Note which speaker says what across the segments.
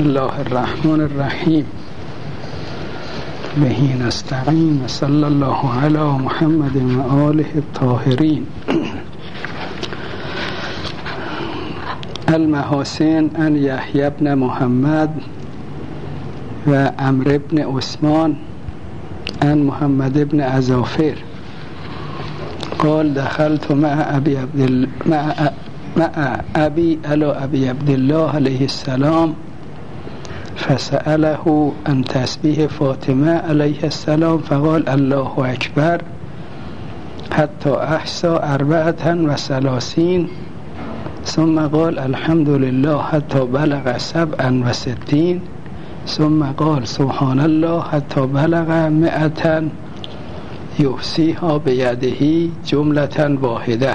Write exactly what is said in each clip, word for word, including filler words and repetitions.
Speaker 1: الله الرحمن الرحیم بهی نستعین و صلی الله علی محمد و آله الطاهرین. المحاسن ان یحیی بن محمد و عمرو بن عثمان ان محمد بن عزافر قال دخلت مع ابي عبد مع مع ابي على ابي عبد الله عليه السلام فسأله عن تسبيح فاطمة عليه السلام فقال الله أكبر حتى أحصى أربعة وثلاثين ثم قال الحمد لله حتى بلغ سبعا وستين ثم قال سبحان الله حتى بلغ مئة يحصيها بيده جملة واحدة.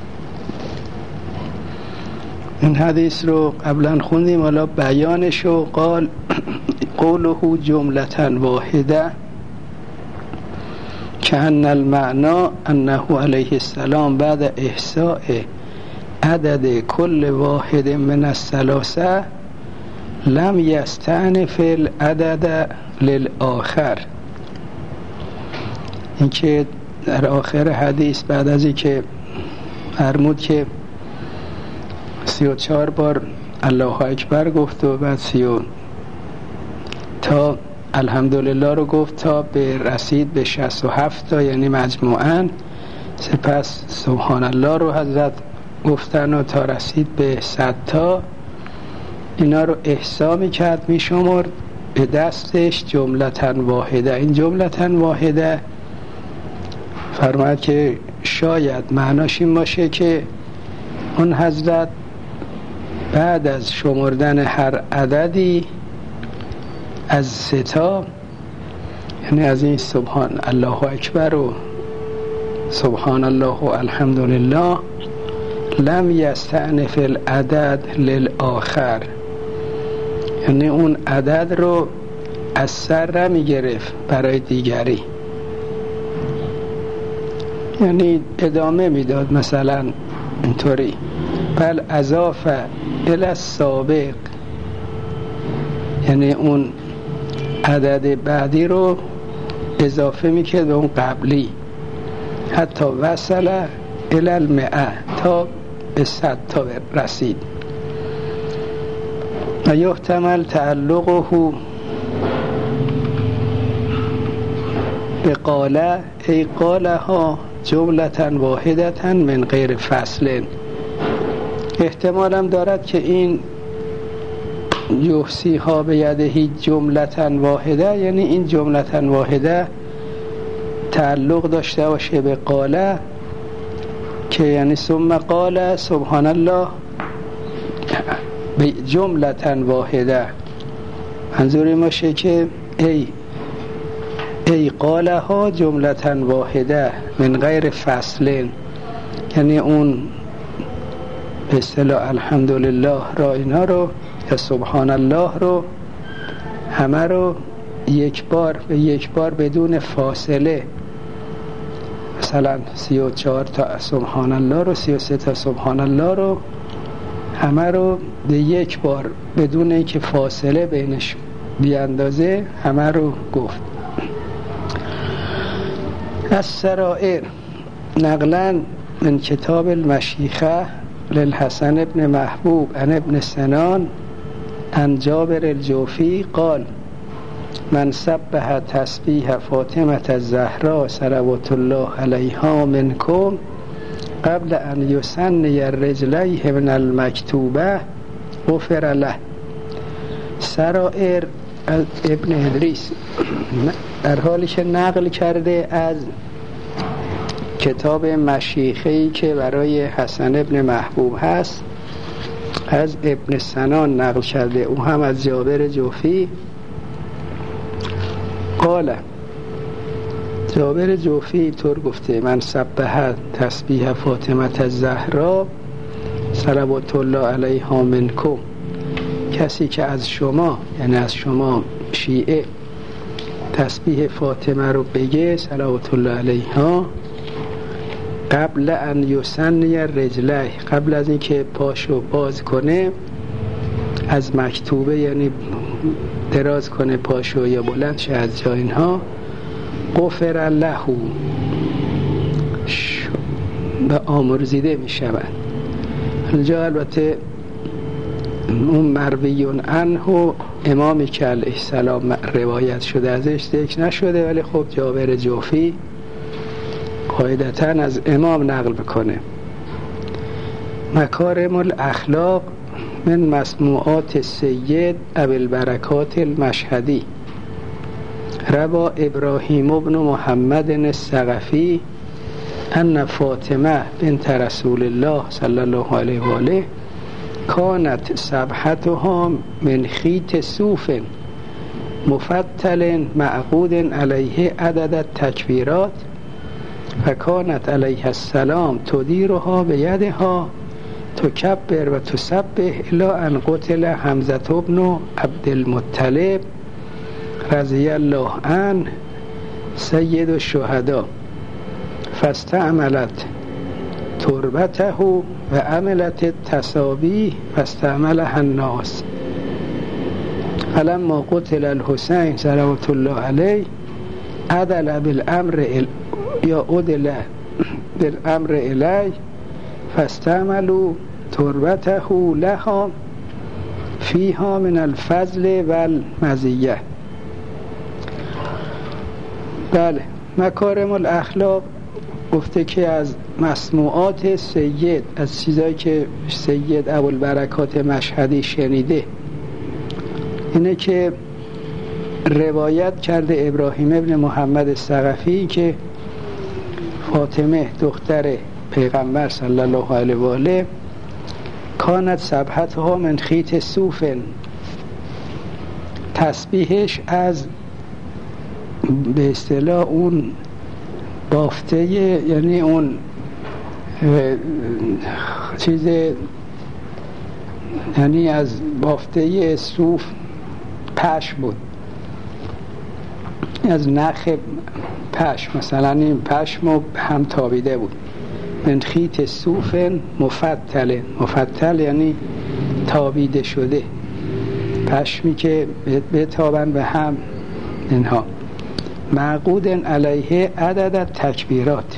Speaker 1: این حدیث رو قبلا خوندیم، حالا بیانشو قال قوله جملة واحده كأن المعنى أنه عليه السلام بعد إحصاء عدد كل واحد من الثلاثة لم يستأنف العدد للآخر. این که در آخر حدیث بعد از این که فرمود که سی و چهار بار الله اکبر گفت و بعد سی و تا الحمدلله رو گفت تا به رسید به شصت و هفت تا، یعنی مجموعاً. سپس سبحان الله رو حضرت گفتن و تا رسید به صد تا. اینا رو احصا میکرد، میشمرد به دستش جملتاً واحده. این جملتاً واحده فرماید که شاید معناش این باشه که اون حضرت بعد از شمردن هر عددی از ستا، یعنی از این سبحان الله اکبر و سبحان الله و الحمدلله، لم یستأنف العدد للآخر، یعنی اون عدد رو از سر نمی گرفت برای دیگری، یعنی ادامه میداد مثلا اینطوری. بل اضاف الی السابق، یعنی اون عدد بعدی رو اضافه میکرد به اون قبلی، حتی وصل الی المئه، تا به صد تا رسید. و یحتمل تعلقه به قاله ای قاله ها جملتاً واحدتاً من غیر فصل. احتمال هم دارد که این یحصی ها به یدهی جملتاً واحده، یعنی این جملتاً واحده تعلق داشته باشه به قاله، که یعنی ثم قال سبحان الله به جملتاً واحده. منظور این باشه که ای ای قاله ها جملتاً واحده من غیر فصل، یعنی اون به اصطلاح الحمدلله را، اینا رو یا سبحان الله رو همه رو یک بار به یک بار بدون فاصله، مثلا سی و چهار تا سبحان الله رو، سی و سه تا سبحان الله رو، همه رو به یک بار بدون اینکه فاصله بینش بیاندازه همه رو گفت. السرائر نقلا من کتاب المشیخه للحسن ابن محبوب عن ابن سنان عن جابر الجوفی قال من سبح تسبیح فاطمه الزهراء صلوات الله علیها منکم قبل ان یثنی رجلیه من المکتوبه غفر له. سرائر از ابن ادریس در حالی که نقل کرده از کتاب مشیخه‌ای که برای حسن ابن محبوب هست، از ابن سنان نقل کرده، او هم از جابر جوفی. قال جابر جوفی طور گفته من سبح تسبیح فاطمه الزهراء صلوات الله علیها منکم، کسی که از شما، یعنی از شما شیعه، تسبیح فاطمه رو بگه صلوات الله علیها قبل ان یثنی رجله، قبل از اینکه پاشو باز کنه، از مکتوبه یعنی دراز کنه پاشو یا بلند شه از جا، اینها غفر له به آمرزیده می شود. اینجا البته اون مرویون عنه امامی که علیه السلام روایت شده ازش ذکر نشده، ولی خب جابر جوفی قاعدتاً از امام نقل بکنه. مکارم الاخلاق من مسموعات سید ابوالبرکات المشهدی روا ابراهیم ابن محمد الثقفی ان فاطمه بنت رسول الله صلی الله علیه و آله کانت سبحتها من خیط صوف مفتل معقود علیه عدد التکبیرات و کانت علیه السلام تدیرها بیدها تکبر و تسبح الی ان قتل حمزه بن عبدالمطلب رضی الله عنه سید الشهدا فاستعملت تربته و عملت التسابیح فاستعملها الناس فلما قتل الحسین صلوات الله علیه عدل بالامر ال... یا عدل بالامر الی فاستعملوا تربته لها فیها من الفضل والمزیه. بله، مکارم الاخلاق گفته که از مسموعات سید، از چیزایی که سید ابوالبرکات مشهدی شنیده، اینه که روایت کرده ابراهیم ابن محمد الثقفی که فاطمه دختر پیغمبر صلی الله علیه و آله کانت سبحتها من خیط صوف، تسبیحش از به اصطلاح اون بافته، یعنی اون چیز، یعنی از بافته صوف پشم بود، از نخ پشم، مثلا این پشم هم تابیده بود. من خیط صوف مفتل، مفتل یعنی تابیده شده، پشمی که بتابن به هم اینها. معقود علیه عدد تکبیرات،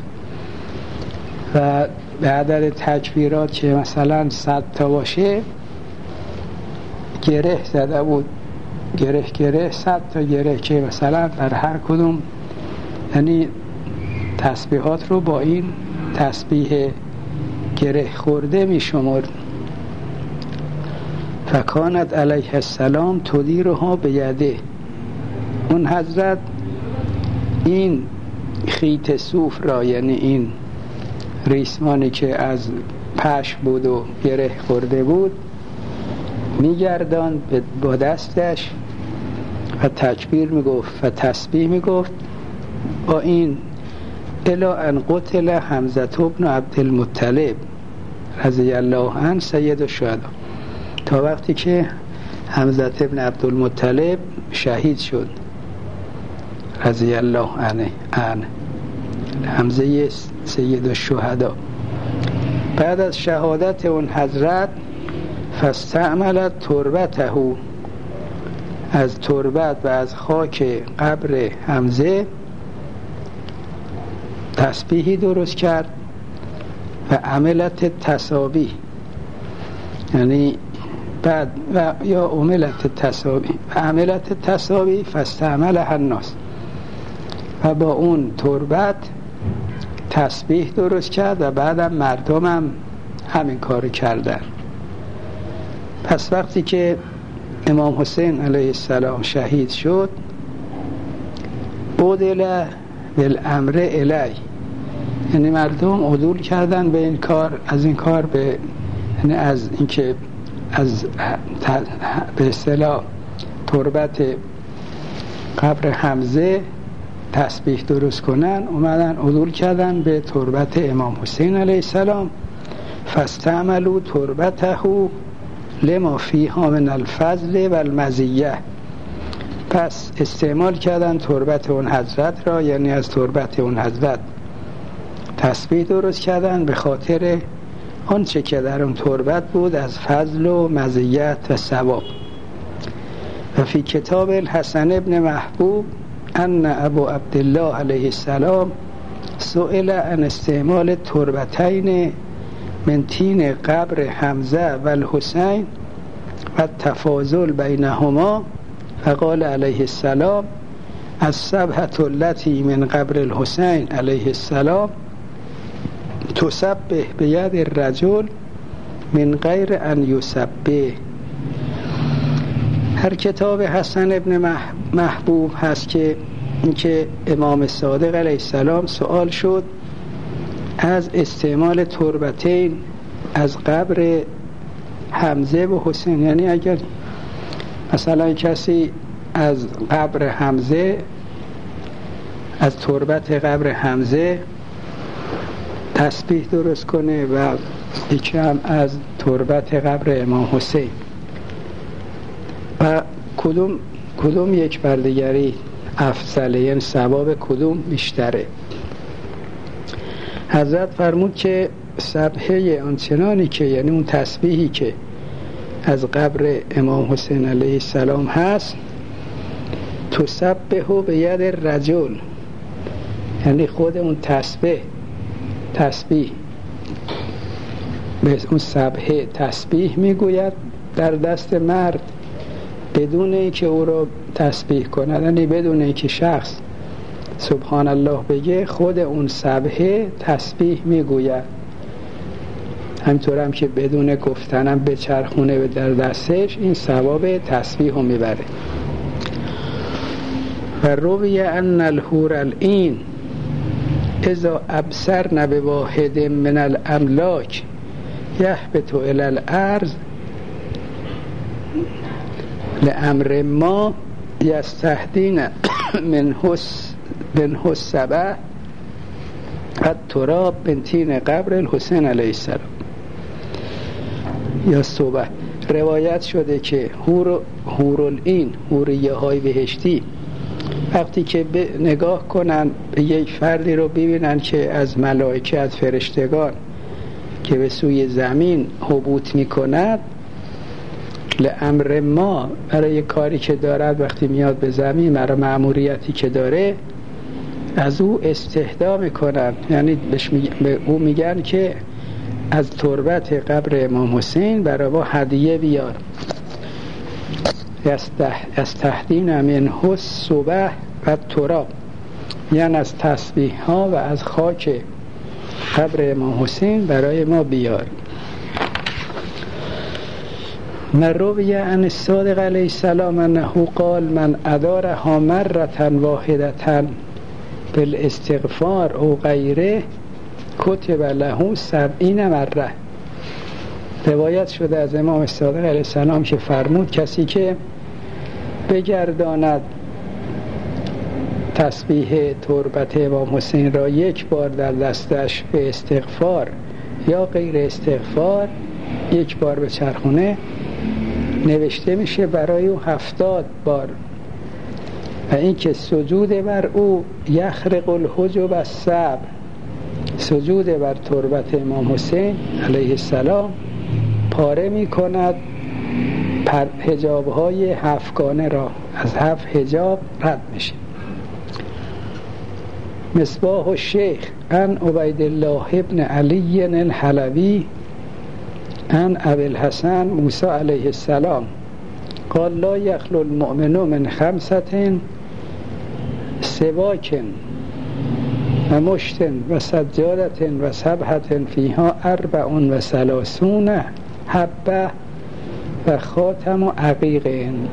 Speaker 1: و به عدد تکبیرات که مثلا صد تا باشه گره زده بود، گره گره صد تا گره که مثلا در هر کدوم، یعنی تسبیحات رو با این تسبیح گره خورده می شمرد. فکانت علیه السلام تدیرها بیده، اون حضرت این خیط صوف را، یعنی این ریسمانی که از پشم بود و گره خورده بود، میگردان با دستش و تکبیر میگفت و تسبیح میگفت با این الی ان قتل حمزه بن عبدالمطلب رضی الله عنه سید الشهدا، تا وقتی که حمزه بن عبدالمطلب شهید شد رضی الله عنه، عنه حمزه سید الشهدا. بعد از شهادت اون حضرت فاستعملت تربته، از تربت و از خاک قبر حمزه تسبیحی درست کرد و عملت تسابیح، یعنی بعد و یا عملت تسابیح و عملت تسابیح فاستعملها الناس، و با اون تربت تسبیح درست کرد و بعدم مردم هم همین کارو کردن. پس وقتی که امام حسین علیه السلام شهید شد، عدل بالامر الی، یعنی مردم عدول کردن به این کار، از این کار به، یعنی از اینکه از به اصطلاح تربت قبر حمزه تسبیح درست کنن، اومدن عدول کردن به تربت امام حسین علیه السلام. فاستعملوا تربته لما فیها من الفضل و المزیه، پس استعمال کردن تربت اون حضرت را، یعنی از تربت اون حضرت تسبیح درست کردن به خاطر آنچه که در اون تربت بود از فضل و مزیت و ثواب. و فی کتاب الحسن ابن محبوب ان ابو عبدالله علیه السلام سئل عن استعمال تربتین من طین قبر حمزه و الحسین و التفاضل بینهما فقال علیه السلام السبحة التي من قبر الحسین علیه السلام تسبح بید الرجل من غیر ان یسبح. هر کتاب حسن ابن محبوب هست که اینکه امام صادق علیه السلام سوال شد از استعمال تربتین از قبر حمزه و حسین، یعنی اگر مثلا کسی از قبر حمزه از تربت قبر حمزه تسبیح درست کنه و یکی هم از تربت قبر امام حسین و کدوم کدوم یک بر دیگری افضله، یعنی ثواب کدوم بیشتره. حضرت فرمود که سبحه آنچنانی که یعنی اون تسبیحی که از قبر امام حسین علیه السلام هست تسبحه به ید رجل، یعنی خود اون تسبیح تسبیح به اون سبحه تسبیح میگوید در دست مرد بدون اینکه او رو تسبیح کند، یعنی بدون اینکه شخص سبحان الله بگه خود اون سبحه تسبیح میگوید. همینطور هم که بدون گفتنم به چرخونه در دستش این ثواب تسبیح رو میبره. و روی ان الحور العین اذا ابصرن بواحد من الاملاک یهبط الی الارض لامر ما یستهدین من حس من حسبه التراب من طین قبر الحسین علیه السلام. یا صبح روایت شده که حور حورالعین، حوریه های بهشتی، وقتی که نگاه کنن به یک فردی رو ببینن که از ملائکه از فرشتگان که به سوی زمین هبوط میکند لامر ما، برای کاری که دارد وقتی میاد به زمین، برای مأموریتی که داره از او استهدا میکنن، یعنی به او میگن که از تربت قبر امام حسین برای ما هدیه بیار. یستهدین من حس صبح و تراب، یعنی از تسبیح ها و از خاک قبر امام حسین برای ما بیار. مروی عن الصادق علیه السلام انه قال من ادارها مرة واحدة بالاستغفار او غیره کتب له سبعین مره. روایت شده از امام صادق علیه السلام که فرمود کسی که بگرداند تسبیح تربت امام حسین را یک بار در دستش به استغفار یا غیر استغفار یک بار به چرخونه، نوشته میشه برای او هفتاد بار. و این که سجود بر او یخرق الحجب السبع، سجود بر تربت امام حسین علیه السلام پاره می کند حجاب های هفتگانه را، از هفت حجاب رد میشه. مصباح الشیخ عن عبید الله ابن علی الحلوی عن ابی الحسن موسی علیه السلام قال لا یخلو المؤمن من خمسة سواک و مشت و سجادت و سبحة فیها اربع و ثلاثون حبه و خاتم و عقیق.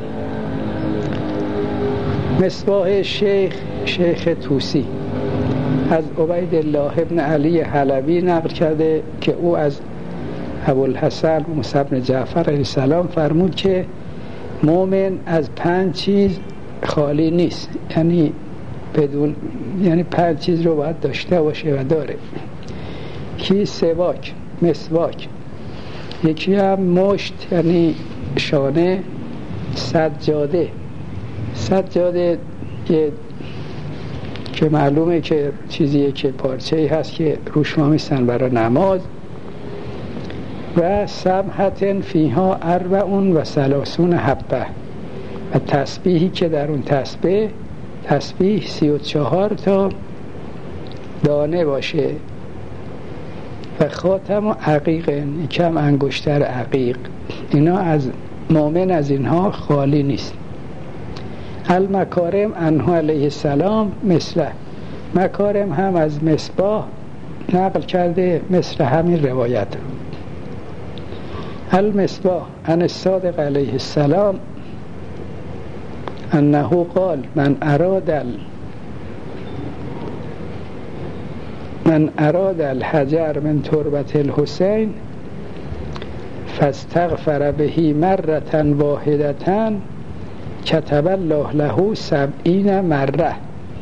Speaker 1: مصباح شیخ شیخ توسی از عبید الله ابن علی حلوی نقل کرده که او از ابوالحسن موسی بن جعفر علیه السلام فرمود که مؤمن از پنج چیز خالی نیست، یعنی بدون یعنی پنج چیز رو باید داشته باشه و داره. کی؟ سواک، مسواک، یکی هم مشت یعنی شانه، سجاده سجاده که که معلومه که چیزیه که پارچه‌ای هست که روش ما میسن برای نماز، و سبحة فیها اربعون و ثلاثون حبه، و تسبیحی که در اون تسبیح تسبیح سی و چهار تا دانه باشه. و خاتم و عقیق، کم انگشتر عقیق، اینا از مؤمن از اینها خالی نیست. المکارم انها علیه السلام مثله، مکارم هم از مصباح نقل کرده مثل همین روایت. المصباح عن الصادق علیه السلام انه قال من اراد ال من اراد الحجر من تربة الحسین فاستغفر به مرة واحدة کتب الله له سبعین مره.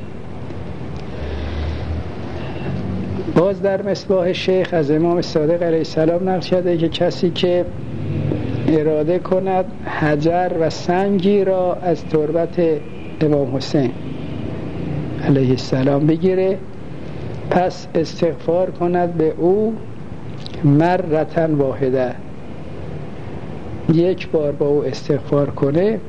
Speaker 1: باز در مصباح شیخ از امام صادق علیه السلام نقل شده که کسی که اراده کند حجر و سنگی را از تربت امام حسین علیه السلام بگیره، پس استغفار کند به او مرتن واحده، یک بار با او استغفار کنه،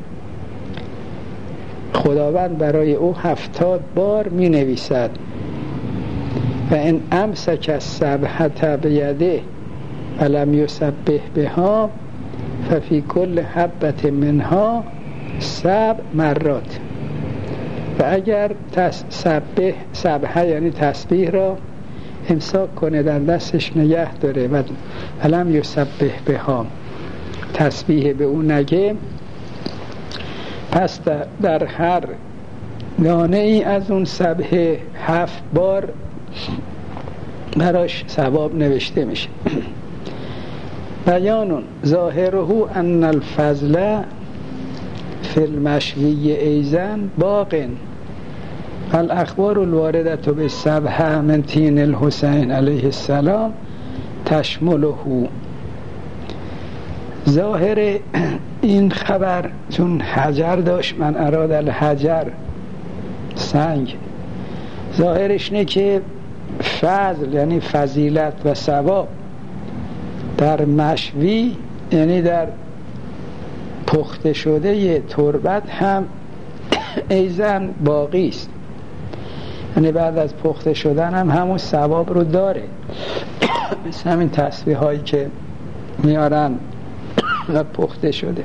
Speaker 1: خداوند برای او هفتاد بار می نویسد و این امسک السبحة بیده ولم یسبح بها ففی کل حبة منها سبع مرات. و اگر تسبح سبحه یعنی تسبیح را امساک کنه، در دستش نگه داره و ولم یسبح بها تسبیح به اون نگه، پس در هر دانه ای از اون سبحه هفت بار براش ثواب نوشته میشه. بیان ظاهره ان الفضل فی المشوی ایزن باق الاخبار الوارده بالسبحه من تین الحسین علیه السلام تشمله. ظاهر این خبر چون حجر داشت، من اراد الحجر سنگ، ظاهرش نه که فضل یعنی فضیلت و ثواب در مشوی یعنی در پخته شده تربت هم ایزن باقی است، یعنی بعد از پخته شدن هم همون ثواب رو داره. مثل همین تسبیح هایی که میارن و پخته شده.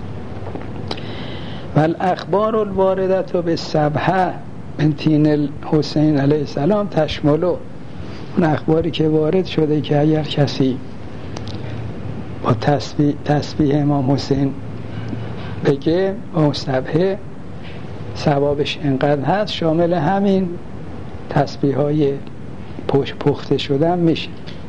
Speaker 1: و الاخبار الوارده بالسبحه من تین الحسین علیه السلام تشملو، اون اخباری که وارد شده که اگر کسی با تسبیح, تسبیح امام حسین بگه اون سبحه ثوابش انقدر هست، شامل همین تسبیح های پخته شدن میشه.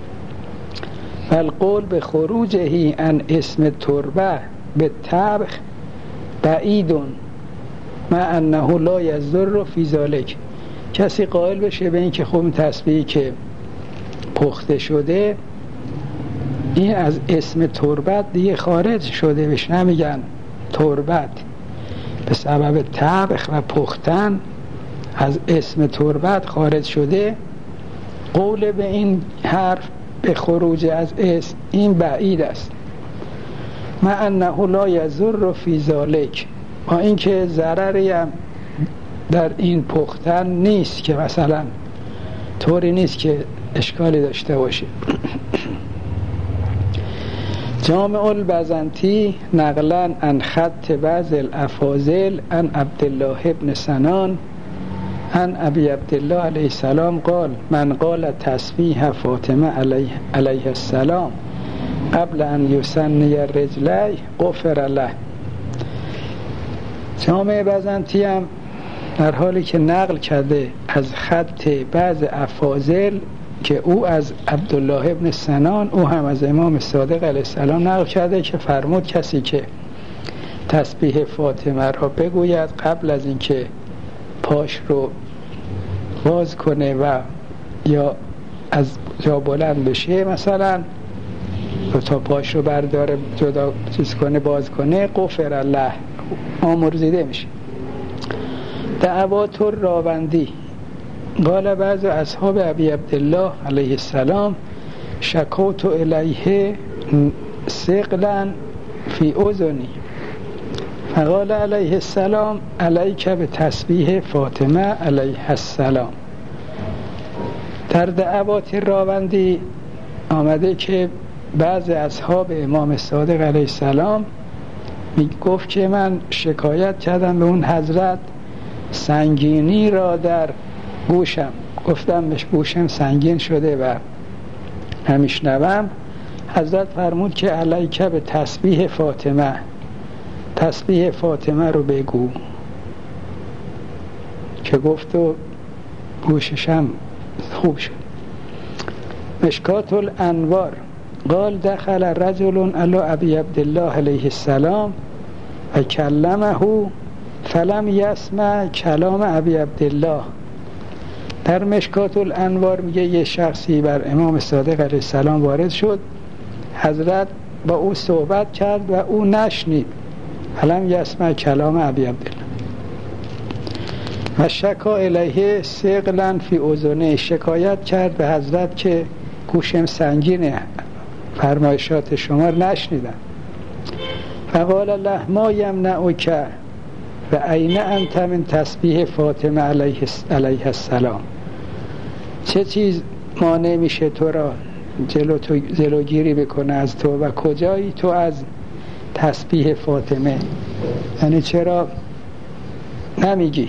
Speaker 1: فالقول به خروجهی ان اسم تربه به طبخ بعیدون ما انه لا یضر فی ذلک، کسی قائل بشه به این که خب تسبیحی که پخته شده این از اسم تربت دیگه خارج شده، بهش نمیگن تربت، به سبب طبخ و پختن از اسم تربت خارج شده، قول به این حرف به خروج از اسم این بعید است. ما انه لا یضر فی ذلک، با اینکه ضرری هم در این پختن نیست که مثلا طوری نیست که اشکالی داشته باشه. جامع البزنطی نقلا عن خط بعض الافاضل عن عبدالله ابن سنان عن ابی عبدالله علیه السلام قال من قال تسبیح فاطمه علیه, علیه السلام قبل ان یسنی رجلی غفر له. جامع بزنطی هم در حالی که نقل کرده از خط بعض افاضل که او از عبدالله ابن سنان، او هم از امام صادق علیه السلام نقل کرده که فرمود کسی که تسبیح فاطمه را بگوید قبل از اینکه پاش رو باز کنه و یا از جا بلند بشه، مثلا تا پاش رو برداره جدا چیز کنه باز کنه، غفر الله آمرزیده میشه. دعوات راوندی قال بعض اصحاب ابی عبدالله علیه السلام شکوت الیه ثقلا فی اذنی فقال علیه السلام علیک به تسبیح فاطمه علیه السلام. در دعوات راوندی آمده که بعضی اصحاب امام صادق علیه السلام می گفت که من شکایت کردم به اون حضرت سنگینی را در گوشم، گفتم بهش گوشم سنگین شده و نمیشنوم. حضرت فرمود که علیک به تسبیح فاطمه، تسبیح فاطمه رو بگو، که گفت و گوششم خوب شد. مشکات الانوار قال دخل رجل علی ابی عبدالله علیه السلام و کلمه فلم یسمع کلام ابی عبدالله. در مشکات الانوار میگه یه شخصی بر امام صادق علیه السلام وارد شد، حضرت با او صحبت کرد و او نشنید، فلم یسمع کلام ابی عبدالله. و شکا الیه ثقلا فی اذنه، شکایت کرد به حضرت که گوشم سنگینه، فرمایشات شما رو نشنیدم. فقال له ما یمنعک و این انت من تسبیح فاطمه علیه علیه السلام، چه چیز مانع میشه تو را جلو تو جلوگیری بکنه از تو و کجایی تو از تسبیح فاطمه، یعنی چرا نمیگی؟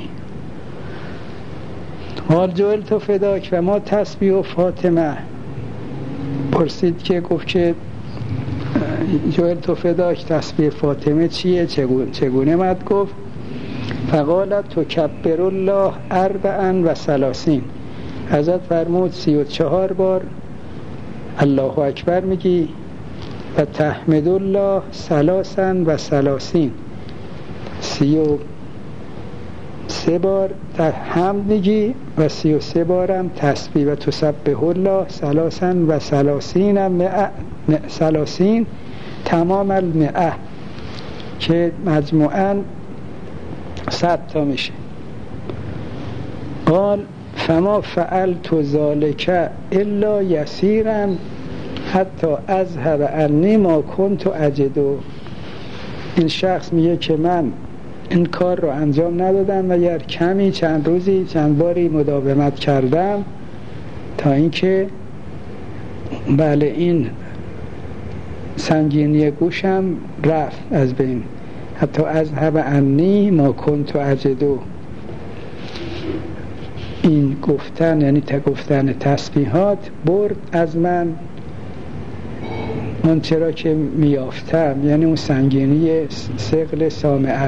Speaker 1: قال جعلت فداک و ما تسبیح فاطمه، پرسید که گفت که جعلت فداک تسبیح فاطمه چیه، چگونه, چگونه مد گفت؟ فقالت تکبر الله اربعا و ثلاثین، حضرت فرمود سی و چهار بار الله اکبر میگی و تحمد الله ثلاثا و ثلاثین، سی و سه بار حمد میگی و سی و سه بارم تسبیح و تسبح الله ثلاثا و ثلاثین مئه ثلاثین تمام المئه، که مجموعاً صد تا میشه. قال فما فعلت ذلك الا یسیرا حتی اذهب عنی ما کنت اجدو. این شخص میگه که من این کار رو انجام ندادم و گر کمی چند روزی چند باری مداومت کردم تا اینکه بله این سنگینی گوشم رفت از بین، حتی اذهب عنی ما کنت اجدو. این گفتن یعنی تا گفتن تسبیحات برد از من اون چرا که میافتم، یعنی اون سنگینی ثقل سامعه.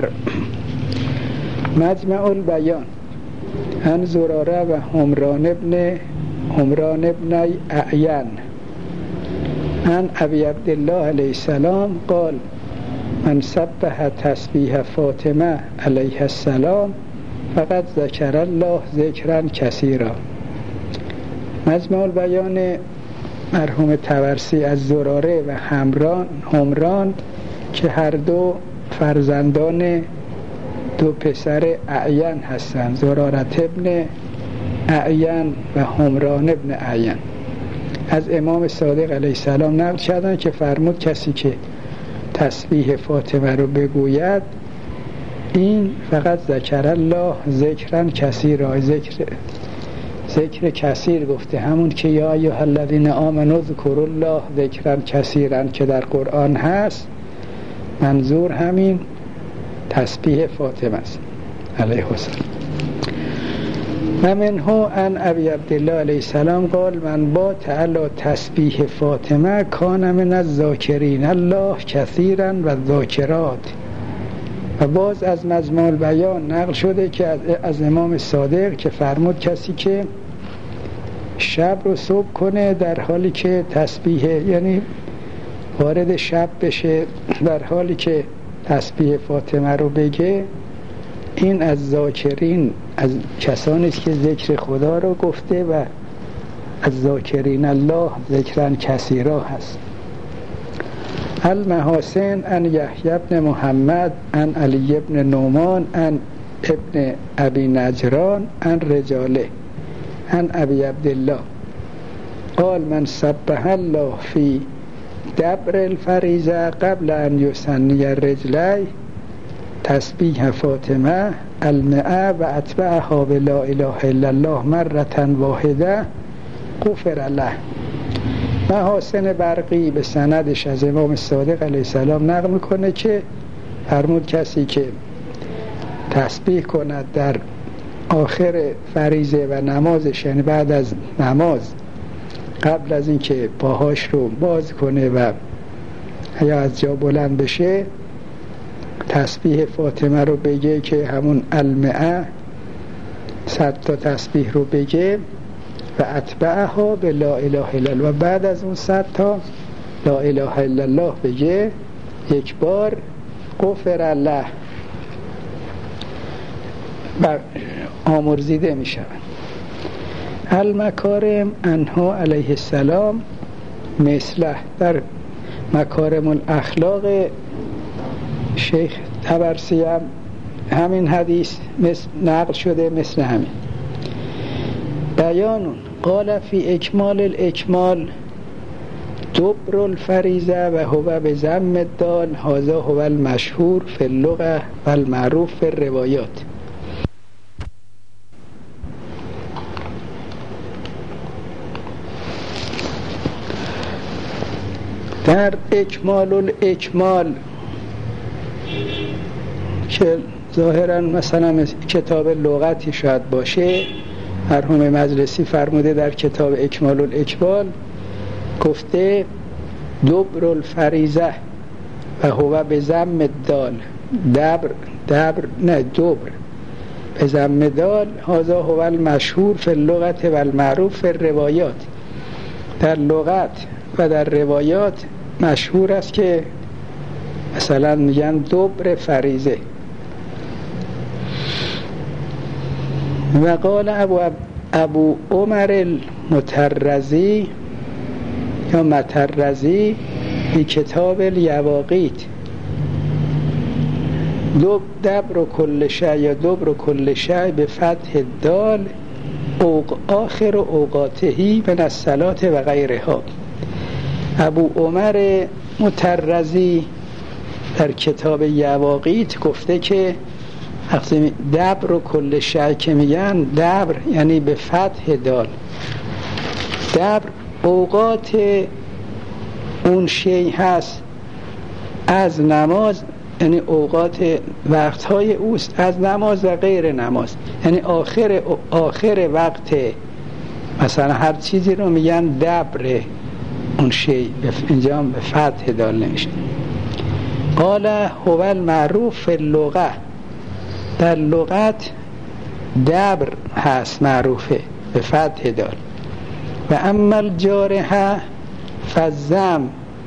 Speaker 1: مجمع البیان ان زراره و همران ابن همران ابن اعین ان ابی عبدالله علیه السلام قال من سبح تسبیح فاطمه علیه السلام فقط ذکر الله ذکرا کثیرا. مجمع البیان مرحوم طبرسی از زراره و همران همران که هر دو فرزندان دو پسر اعین هستند، زرارت ابن اعین و همران ابن اعین، از امام صادق علیه السلام نقل کردن که فرمود کسی که تسبیح فاطمه رو بگوید این فقط ذکر الله ذکرا کثیرا، ذکر ذکر کثیر گفته، همون که یا ایها الذین آمنوا اذکروا الله ذکرا کثیرا که در قرآن هست، منظور همین تسبیح فاطمه است علیه السلام. و منه ان ابی عبدالله علیه السلام قال من با تعالی تسبیح فاطمه کان من الذاکرین الله کثیرا و الذاکرات. و باز از مجمع البیان نقل شده که از, از امام صادق که فرمود کسی که شب رو صبح کنه در حالی که تسبیح، یعنی وارد شب بشه در حالی که تسبیح فاطمه رو بگه، این از ذاکرین، از کسانی است که ذکر خدا رو گفته و از ذاکرین الله ذکرن کثیرا هست. المحاسن ان یحیی ابن محمد ان علی ابن نعمان ان ابن ابی نجران ان رجاله ان ابی عبدالله قال من سبح الله فی دبر الفریزه قبل ان یسنی الرجلی تسبیح فاطمه المئه و اتبعها بلا اله الا الله مرة واحده غفر له. محاسن برقی به سندش از امام صادق علیه السلام نقل میکنه که فرمود کسی که تسبیح کند در آخر فریضه و نمازش، یعنی بعد از نماز قبل از اینکه پاهاش رو باز کنه و یا از جا بلند بشه، تسبیح فاطمه رو بگه که همون المئه صد تا تسبیح رو بگه و اتبعها به لا اله الا الله، و بعد از اون صد تا لا اله الا الله بگه یک بار، غفر له، بر آمرزیده می شود. المکارم انها علیه السلام مثله، در مکارم الاخلاق شیخ طبرسی هم همین حدیث مثل نقل شده مثل همین. بیانون قال فی اکمال الاکمال دبر الفریضه و هو به ضم الدال هذا هو المشهور فی اللغه و المعروف فی الروایات. در اکمال الاکمال که ظاهرا مثلا کتاب لغتی شاید باشه، مرحوم مجلسی فرموده در کتاب اکمال الاکمال گفته دبر الفریضه و هو به ضم الدال، دبر دبر نه دبر به ضم دال هذا هو المشهور فی اللغت و المعروف فی الروایات. در لغت و در روایات مشهور است که مثلا میگن دبر فریضه. و قال ابو ابو عمر المترزی یا مترزی بی کتاب الیواقیت دب دبر کل شی یا دبر کل شی به فتح دال اوق آخر اوقاتهی من الصلات و غیرها. ابو عمر مترزی در کتاب یواقیت گفته که دبر و کل شی که میگن دبر یعنی به فتح دال، دبر اوقات اون شی هست از نماز، یعنی اوقات وقتهای اوست از نماز و غیر نماز، یعنی آخر آخر وقت مثلا هر چیزی رو میگن دبر اون شی، اینجا به فتح دال نمیشه. قال هو المعروف فی اللغه، در لغت دبر هست معروفه به فتح دال. و اما الجارحه فالزم،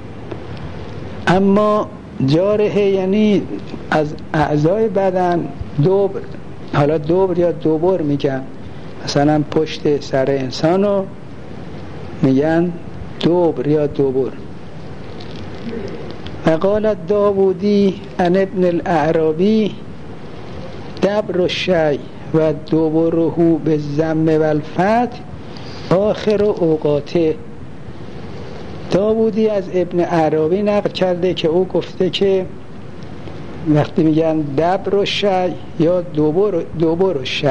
Speaker 1: اما جارحه یعنی از اعضای بدن دوبر، حالا دوبر یا دوبر میگن، مثلا پشت سر انسانو میگن دوبر یا دوبر. و قال داوودی عن ابن الاعرابی دبر الشی و دوبره بالضم والفتح آخر اوقاته. داوودی از ابن اعرابی نقل کرده که او گفته که وقتی میگن دبر الشی یا دوبر دوبر الشی،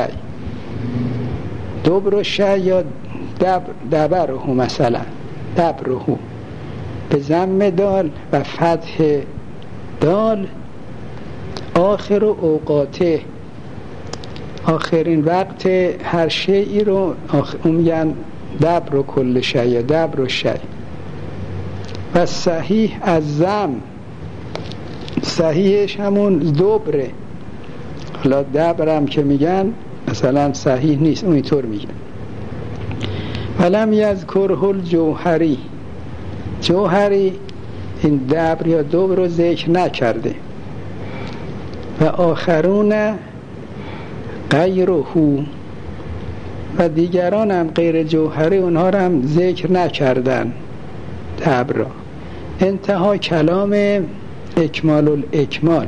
Speaker 1: دوبر الشی یا دبر دبره، مثلا دبره به ضم دال و فتح دال آخر اوقاته، آخرین وقت هر شیئی رو اون میگن دبر و کل شی یا دبر و شی. و صحیح از زم، صحیحش همون دوبره، حالا دبرم که میگن مثلا صحیح نیست، اون اینطور میگن. ولم یذکره الجوهری، جوهری این دبر یا دوبر رو ذکر نکرده. و آخرون غیره، و دیگران هم غیر جوهری اونها رو هم ذکر نکردن دبر را. انتها کلام اکمال الاکمال.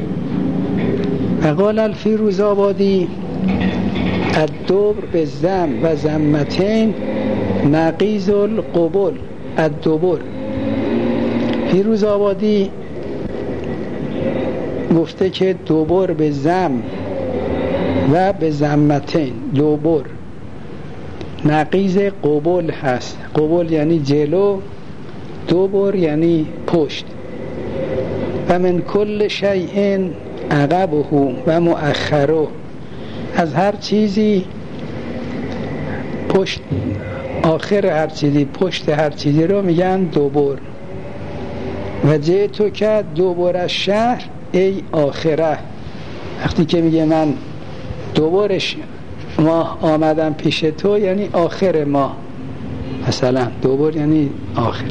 Speaker 1: و قال الفیروزآبادی الدبر به زم و زمتین نقیض القبل الدبر. پیروز آبادی گفته که دوبر به زم و به زمتین، دوبر نقیض قبول هست. قبول یعنی جلو، دوبر یعنی پشت. و من کل شیء عقبه و مؤخره، از هر چیزی پشت، آخر هر چیزی، پشت هر چیزی رو میگن دوبر. و جئتو که دوبر الشهر ای آخره، وقتی که میگه من دوبارش ماه آمدم پیش تو یعنی آخر ماه، مثلا دوبار یعنی آخر.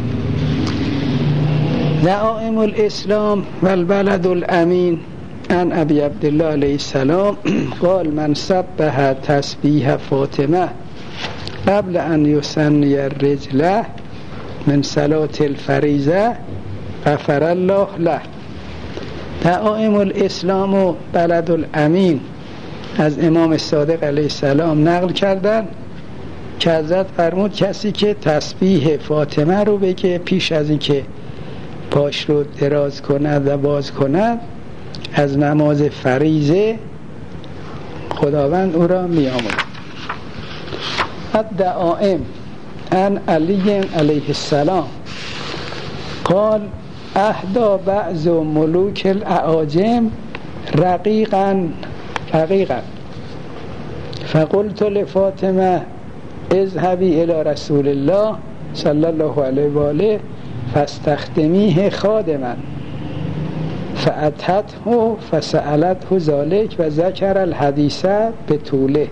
Speaker 1: دعائم الاسلام و البلد الامین عن ابی عبدالله علیه السلام قال من سبح تسبیح فاطمه قبل ان یثنی الرجل من صلاة الفریضه غفر الله له. دعائم الاسلام و بلد الامین از امام صادق علیه السلام نقل کردن که حضرت فرمود کسی که تسبیح فاطمه رو بگه پیش از این که پاش رو دراز کند و باز کند از نماز فریضه، خداوند او را می آمد. الدعائم عن علی علیه السلام قال اهدا بعض ملوک الاعاجم رقیقا رقیقا فقلت لفاطمه اذهبی الى رسول الله صلی الله علیه و آله فاستخدمیه خادما فاتته فسألته ذلك و ذکر الحدیث به طوله.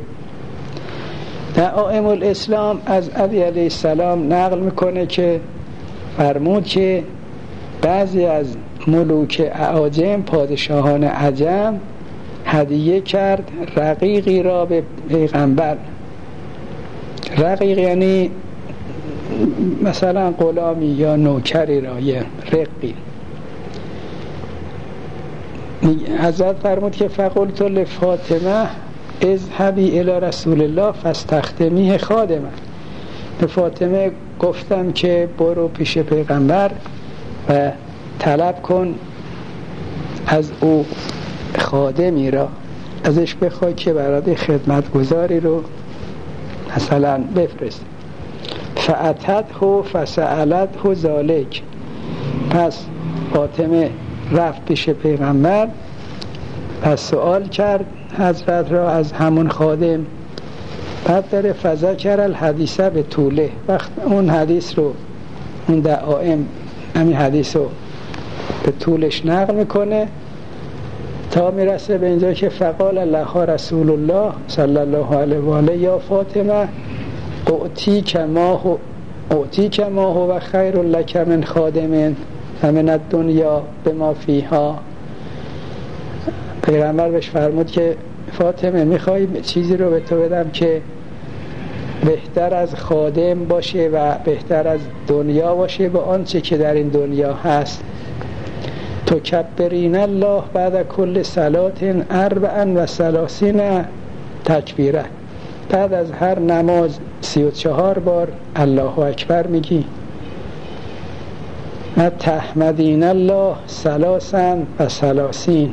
Speaker 1: دعائم الاسلام از علی علیه السلام نقل میکنه که فرمود که بعضی از ملوک اعاجم، پادشاهان عجم، هدیه کرد رقیقی را به پیغمبر. رقیق یعنی مثلا غلامی یا نوکری را، یه رقی. حضرت فرمود که فقلت لفاطمه اذهبی الی رسول الله فاستخدمیه خادما. به فاطمه گفتم که برو پیش پیغمبر و طلب کن از او خادمی را، ازش بخوای که برای خدمتگزاری رو مثلا بفرست. فاتته فسألته ذلك، پس فاطمه رفت پیش پیغمبر پس سوال کرد حضرت را از همون خادم. بعد داره فذکر الحدیث به طوله، وقت اون حدیث رو، اون دعائم همین حدیث رو به طولش نقل میکنه تا میرسه به اینجا که فقال لها رسول الله صلی الله علیه و آله یا فاطمه اعطی کما هو اعطی کما هو خیر لک من خادم و من الدنیا بما فیها. پیغمبر بهش فرمود که فاطمه میخوای چیزی رو به تو بدم که بهتر از خادم باشه و بهتر از دنیا باشه با آنچه که در این دنیا هست. تکبرین الله بعد کل صلات اربعا و ثلاثین تکبیره، بعد از هر نماز سی و چهار بار الله اکبر میگی. و تحمدین الله ثلاثا و ثلاثین،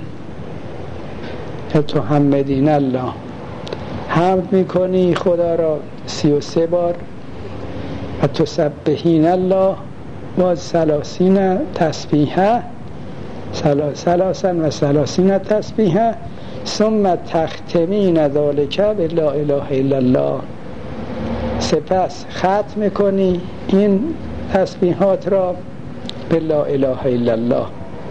Speaker 1: تحمدین الله، حمد میکنی خدا را سی و سه بار. و تسبحین الله و ثلاثین تسبیحه، ثلاثا و ثلاثین تسبیحه. ثم تختمین ذالک بلا اله الا الله، سپس ختم میکنی این تسبیحات را به لا اله الا الله.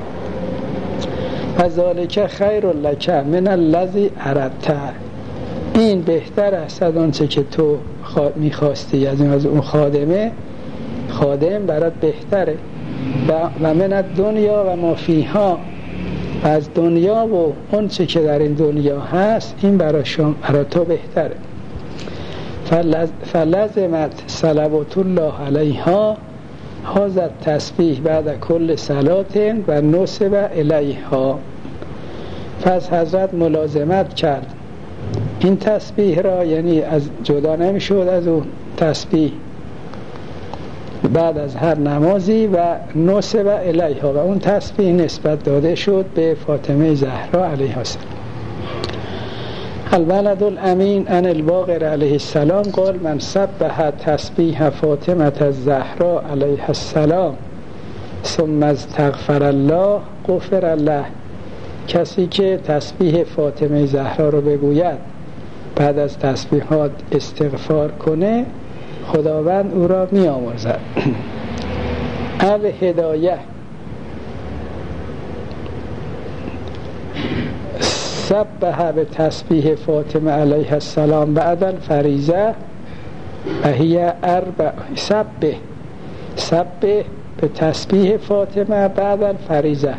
Speaker 1: و ذالک خیر لک من الذی اردت، این بهتر است از آنچه که تو میخواستی از این از اون خادمه، خادم برات بهتره. و من الدنیا و ما فیها، از دنیا و آنچه که در این دنیا هست این برای شما، برای تو بهتره. فلزمت صلوات الله علیها هذا تسبیح بعد کل صلات و نصب الیها. پس حضرت ملازمت کرد این تسبیح را، یعنی از جدا نمیشد از اون تسبیح بعد از هر نمازی و نسب الیها، و اون تسبیح نسبت داده شد به فاطمه زهرا علیها السلام. الولد الامین ان الباقر علیه السلام قال من سبح تسبیح فاطمه الزهرا علیها السلام ثم استغفر الله غفر له. کسی که تسبیح فاطمه زهرا رو بگوید بعد از تسبیحات استغفار کنه، خداوند او را می آمرزد. الهدایه سبح به تسبیح فاطمه علیها السلام بعد الفریضه و هی اربع سبح سبح به تسبیح فاطمه بعد الفریضه.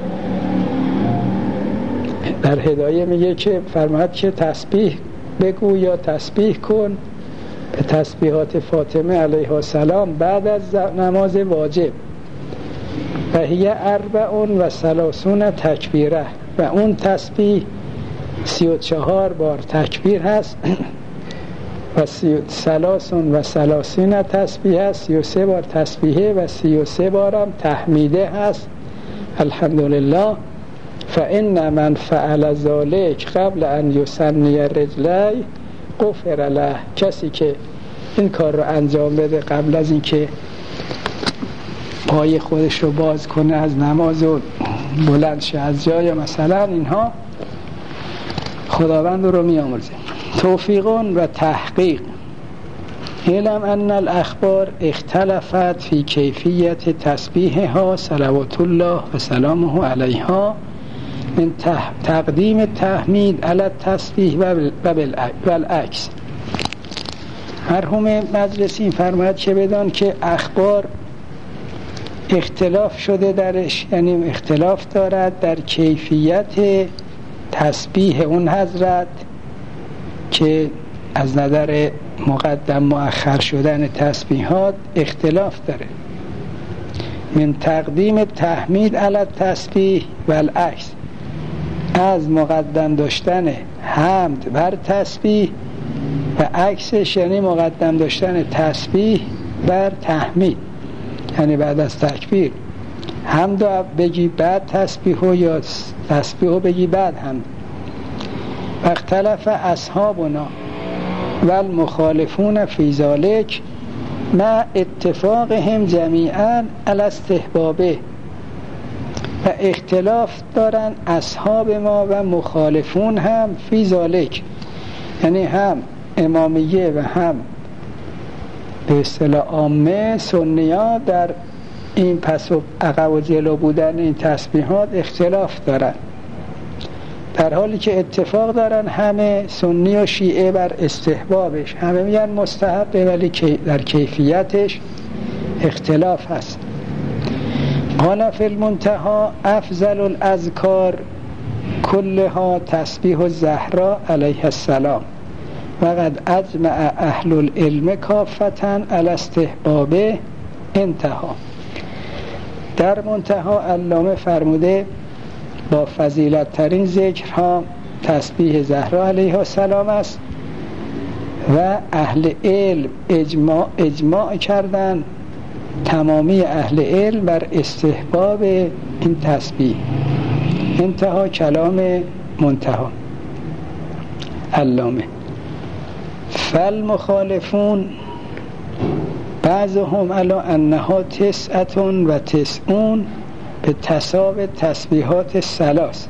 Speaker 1: در هدایه میگه که فرمود که تسبیح بگو یا تسبیح کن به تسبیحات فاطمه علیها السلام بعد از نماز واجب. و هی اربع و ثلاثون تکبیره، و اون تسبیح سی و چهار بار تکبیر هست و ثلاثون و ثلاثین تسبیح هست، سی و سه بار تسبیحه و سی و سه بارم تحمیده هست الحمدلله. فإن من فعل ذلك قبل ان یثنی رجلی غفر له. کسی که این کار رو انجام بده قبل از اینکه پای خودش رو باز کنه از نماز و بلند شه از جای مثلا اینها، خداوند رو می آمرزه. توفیقون و تحقیق. علم ان الاخبار اختلفت فی کیفیت تسبیحها صلوات الله و سلامه علیها من تقدیم تحمید علی التسبیح و بالعکس. مرحوم مجلسی فرماید که بدان که اخبار اختلاف شده درش، یعنی اختلاف دارد در کیفیت تسبیح اون حضرت که از نظر مقدم مؤخر شدن تسبیحات اختلاف داره. من تقدیم تحمید علی التسبیح و العکس، از مقدم داشتن حمد بر تسبیح و عکسش یعنی مقدم داشتن تسبیح بر تحمید، یعنی بعد از تکبیر حمد رو بگی بعد تسبیح یا تسبیح رو بگی بعد حمد. و اختلف اصحابنا و المخالفون فی ذلک مع اتفاقهم جمیعا علی استحبابه. و اختلاف دارن اصحاب ما و مخالفون هم فی ذلک، یعنی هم امامیه و هم به اصطلاح عامه سنی‌ها در این پس و عقب و جلو بودن این تسبیحات اختلاف دارن، در حالی که اتفاق دارن همه سنی و شیعه بر استحبابش. همه میگن مستحبه ولی در کیفیتش اختلاف هست. قال فی المنتهى افضل الاذکار کلها تسبیح الزهرا علیها السلام و قد اجمع اهل العلم کافتا علی استحبابه. انتها. در منتها علامه فرموده با فضیلت ترین ذکرها تسبیح زهرا علیها السلام است و اهل علم اجماع, اجماع کردن، تمامی اهل علم بر استحباب این تسبیح. انتها کلام منتها علامه. فالمخالفون بعضهم علی انها تسعتون و تسعون به تساوی تسبیحات ثلاث.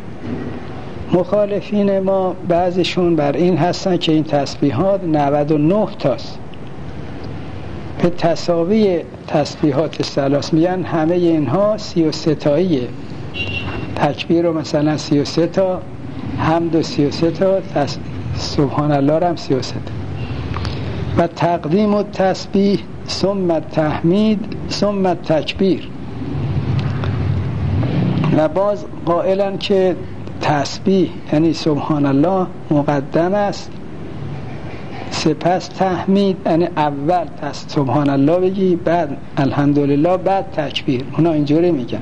Speaker 1: مخالفین ما بعضشون بر این هستن که این تسبیحات نود و نه تاست به تساوی تسبیحات ثلاث. میگن همه اینها سی و سه تاییه، تکبیر رو مثلا سی و سه تا، حمد و سی و سه تا، تس... سبحان الله هم سی و سه تا. و تقدیم و تسبیح ثم تحمید ثم تکبیر. و باز قائلن که تسبیح یعنی سبحان الله مقدم است، سپس تحمید یعنی اول تس سبحان الله بگی بعد الحمدلله بعد تکبیر. اونا اینجوری میگن.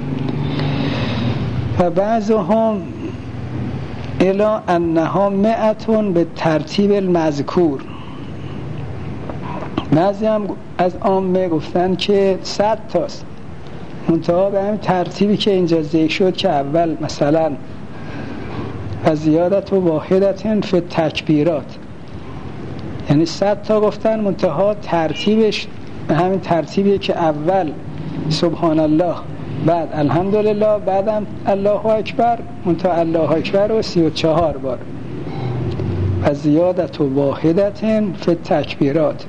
Speaker 1: و بعضهم الا انها مئتون به ترتیب المذکور. بعضی هم از عامه گفتن که صد تاست، منتها به همین ترتیبی که اینجا ذکر شد که اول مثلا و زیادت و واحدتن فی تکبیرات، یعنی صد تا گفتن، منتها ترتیبش به همین ترتیبیه که اول سبحان الله، بعد الحمدلله، بعدم الله اکبر، منتها الله اکبر رو سی و چهار بار. و زیادت و واحدتن فی تکبیرات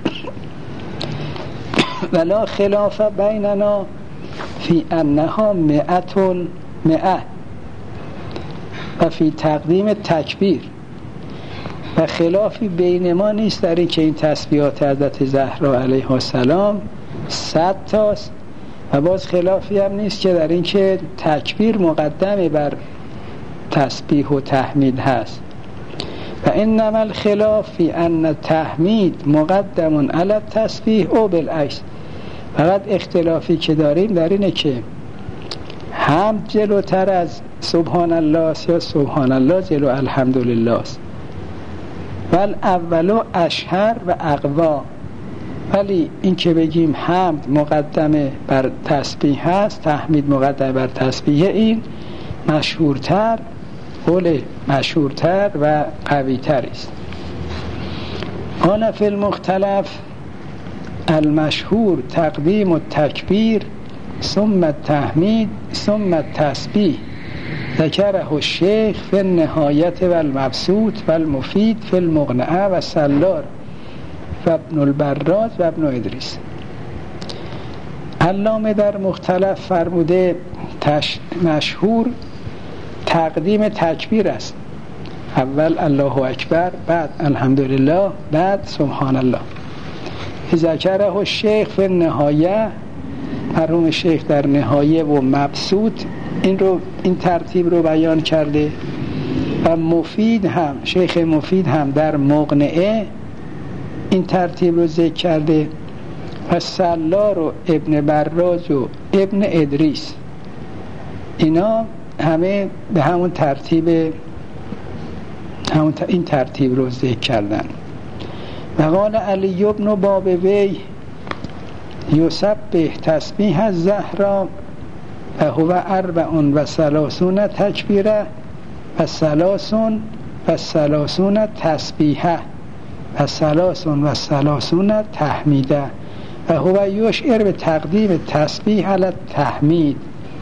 Speaker 1: ولا خلاف بیننا فی انها مئتون مئه و فی تقدیم تکبیر، و خلافی بین ما نیست در این که این تسبیحات حضرت زهرا علیها السلام صد تاست، و باز خلافی هم نیست که در این که تکبیر مقدمه بر تسبیح و تحمید هست. و انما الخلاف فی ان تحمید مقدم علی التسبیح او بالعکس. فقط اختلافی که داریم در اینه که حمد جلوتر از سبحان الله یا سبحان الله جلو الحمدلله است. ول اولو اشهر و اقوا، ولی این که بگیم حمد مقدمه بر تسبیح هست، تحمید مقدمه بر تسبیح، این مشهورتر، قول مشهورتر و قویتر است. آن فی المختلف المشهور تقدیم التکبیر ثم التحمید ثم التسبیح، ذکره الشیخ فی النهایت و المبسوط و المفید فی المغنعه و سلار و ابن البراز و ابن ادریس. علامه در مختلف فرموده تش... مشهور تقدیم تکبیر است، اول الله اکبر، بعد الحمدلله، بعد سبحان الله. ذکره الشیخ فی النهایه، مرحوم شیخ در نهایه و مبسوط این رو این ترتیب رو بیان کرده، و مفید هم شیخ مفید هم در مغنعه این ترتیب رو ذکر کرده، و سلار و ابن براز و ابن ادریس اینا همه به همون ترتیب همون این ترتیب رو ذکر کردن. و قال علی ابن بابوی یسبح تسبیح الزهرا و هو اربع و ثلاثون تکبیره و ثلاثون و ثلاثون تسبیحه و ثلاثون و ثلاثون تحمیده و هو یشعر به تقدیم تسبیح علی تحمید.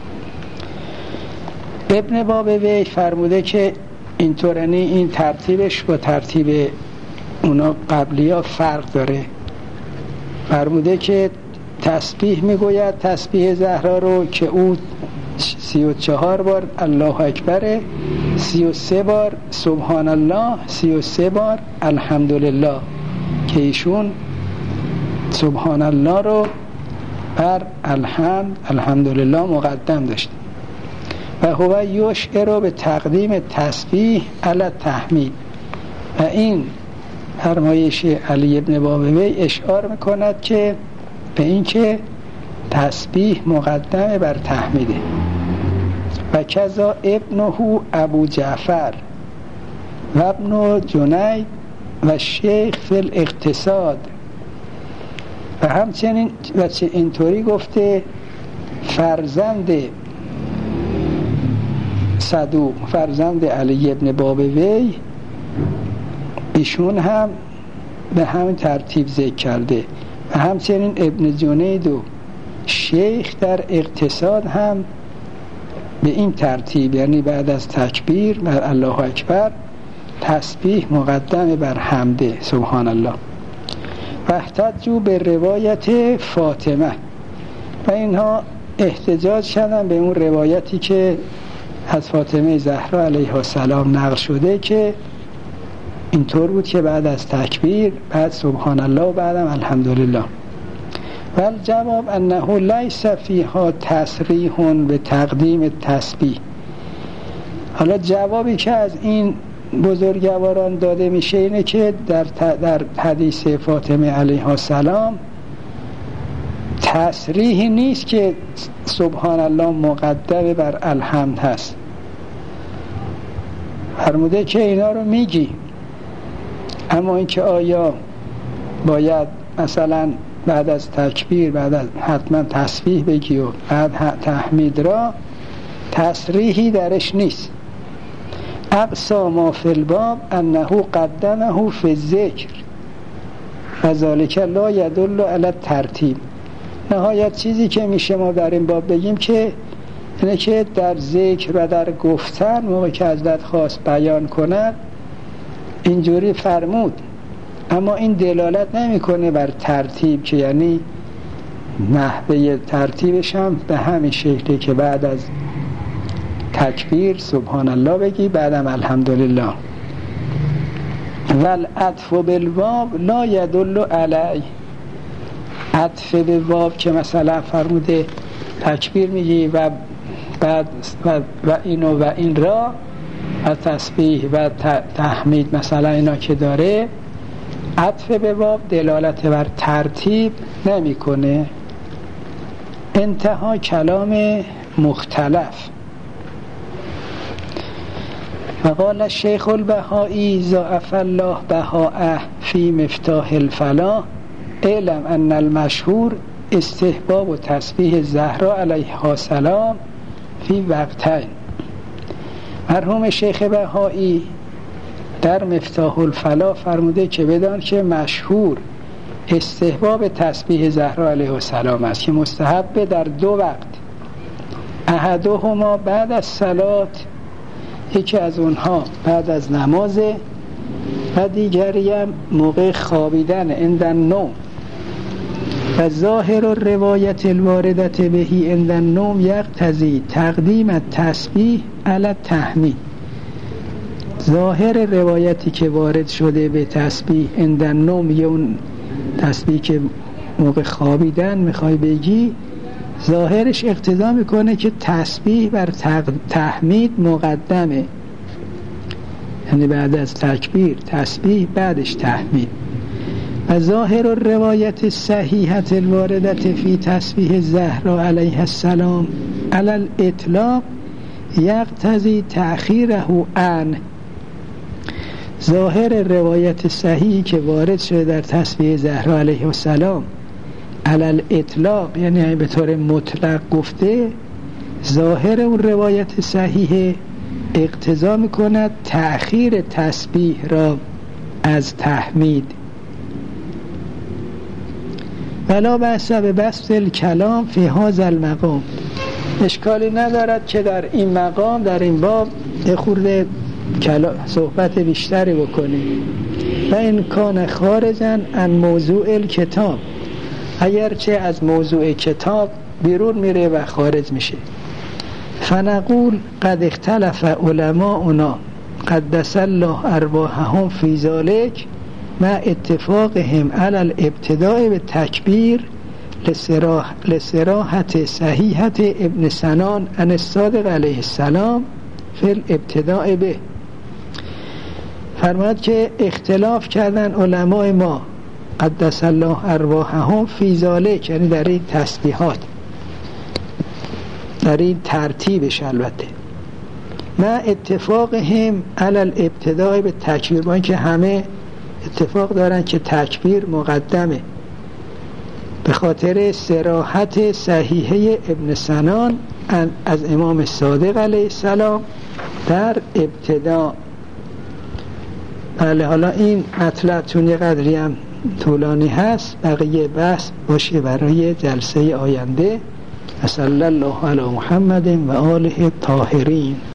Speaker 1: ابن بابوی فرموده که اینطورنی این ترتیبش با ترتیب اونا قبلی ها فرق داره. فرموده که تسبیح میگوید تسبیح زهرا رو که او سی و چهار بار الله اکبر، سی و سه بار سبحان الله، سی و سه بار الحمدلله، که ایشون سبحان الله رو بر الحمد الحمدلله مقدم داشت. و هو یشعر به تقدیم تسبیح علی تحمید، و این فرمایش علی ابن بابوی اشعار میکند که به این که تسبیح مقدمه بر تحمیده. و کذا ابنه ابو جعفر و ابن جنید و شیخ فی الاقتصاد، و همچنین و چه اینطوری گفته فرزند صدوق، فرزند علی ابن بابوی، ایشون هم به همین ترتیب ذکر کرده. و همچنین ابن جنید و شیخ در اقتصاد هم به این ترتیب، یعنی بعد از تکبیر بر الله اکبر تسبیح مقدم بر حمده سبحان الله. و احتجوا به روایت فاطمه، و اینها احتجاج کردن به اون روایتی که از فاطمه زهرا علیها السلام نقل شده که اینطور بود که بعد از تکبیر بعد سبحان الله و بعدم الحمدلله. ولی جواب انه لیس فیها تصریح به تقدیم تسبیح. حالا جوابی که از این بزرگواران داده میشه اینه که در در حدیث فاطمه علیها السلام تصریحی نیست که سبحان الله مقدم بر الحمد هست. فرموده که اینا رو میگی، اما اینکه آیا باید مثلا بعد از تکبیر بعد از حتما تسبیح بگی و بعد تحمید را تصریحی درش نیست. اقصی ما فی الباب انه قدمه فی الذکر و ذالک لا یدل علی الترتیب. نهایت چیزی که میشه ما در این باب بگیم که اینه که در ذکر و در گفتن موقع که حضرت خواست بیان کند اینجوری فرمود، اما این دلالت نمیکنه بر ترتیب، که یعنی نحوه ترتیبش هم به همین شکلی که بعد از تکبیر سبحان الله بگی، بعدم الحمدلله. والعطف بالواو لا يدل علی، عطف به واو که مثلا فرموده تکبیر میگی و بعد و, و اینو و این را و تسبیح و تحمید مثلا اینا که داره، عطف به واو دلالت بر ترتیب نمیکنه. انتها کلام مختلف. وقال الشیخ البهائی ضاعف الله بهاءه فی مفتاح الفلاح اعلم ان المشهور استحباب و تسبیح زهرا علیها السلام فی وقتین. مرحوم شیخ بهائی در مفتاح الفلاح فرموده که بدان که مشهور استحباب تسبیح زهرا علیها السلام است که مستحب در دو وقت، احدهما بعد از صلات، یکی از اونها بعد از نماز و دیگری هم موقع خوابیدن عند النوم. و ظاهر الروایت الواردت بهی عند النوم یقتضی تقدیم التسبیح علی التحمید. ظاهر روایتی که وارد شده به تسبیح عند النوم، یا اون تسبیح که موقع خوابیدن میخوای بگی، ظاهرش اقتضا میکنه که تسبیح بر تحمید مقدمه، یعنی بعد از تکبیر تسبیح بعدش تحمید. و ظاهر الروایت الصحیحة الواردة فی تسبیح زهرا علیها السلام علی الاطلاق یقتضی تأخیره عن. ظاهر روایت صحیحی که وارد شده در تسبیح زهرا علیها السلام علی الاطلاق، یعنی به طور مطلق گفته، ظاهر اون روایت صحیح اقتضا میکند تأخیر تسبیح را از تحمید. ولا بأس ببسط الکلام فی هذا المقام. اشکالی ندارد که در این مقام، در این باب یه خورده صحبت بیشتری بکنیم. و این کان خارجا عن موضوع الکتاب، اگرچه از موضوع کتاب بیرون میره و خارج میشه. فنقول قد اختلف علماؤنا قدس الله ارواحهم فی ذلک مع اتفاقهم علی الابتداء بالتکبیر لصراحة صحیحة ابن سنان عن الصادق علیه السلام فی الابتداء به. فرماد که اختلاف کردن علمای ما قدس الله ارواحهم فی ذلک، یعنی در این تسبیحات، در این ترتیبش، البته مع اتفاقهم علی الابتداء بالتکبیر، با اینکه همه اتفاق دارن که تکبیر مقدمه به خاطر صراحت صحیحه ابن سنان از امام صادق علیه السلام در ابتدا. بله، حالا این مطلب چون یه قدری هم طولانی هست، بقیه بحث باشه برای جلسه آینده. صلی الله علی محمد و آله الطاهرین.